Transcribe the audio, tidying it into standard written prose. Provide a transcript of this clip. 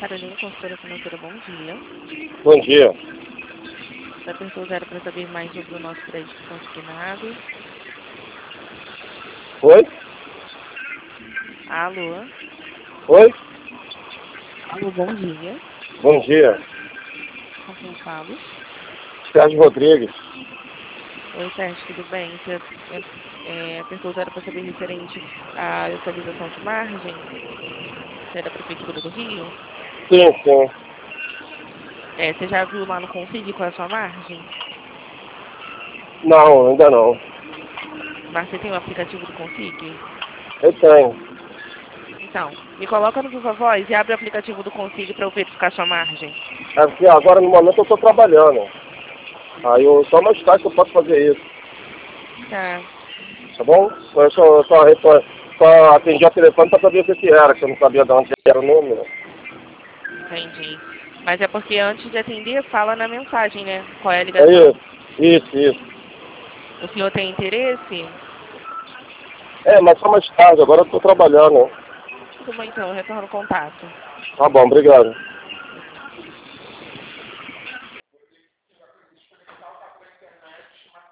Carolina, consultora financeira, bom dia. Bom dia. Você apertou 0 para saber mais sobre o nosso crédito consignado. Oi? Alô? Oi? Alô, bom dia. Bom dia. Com quem falo? Sérgio Rodrigues. Oi, Sérgio, tudo bem? Você apertou 0 para saber referente à atualização de margem? Você é da Prefeitura do Rio? Sim, sim. Você já viu lá no Config qual é a sua margem? Não, ainda não. Mas você tem o aplicativo do Config? Eu tenho. Então, me coloca no Viva Voz e abre o aplicativo do Config para eu verificar a sua margem. É porque agora no momento eu estou trabalhando. Aí só mais tarde que eu posso fazer isso. Tá, Tá bom? Eu só atendi o telefone para saber o que era, que eu não sabia de onde era o número. entendi. Mas é porque antes de atender, fala na mensagem, né? Qual é a É ligação? isso. O senhor tem interesse? É, mas só mais tarde, agora eu estou trabalhando. Tudo bem, então, eu retorno o contato. Tá bom, obrigado.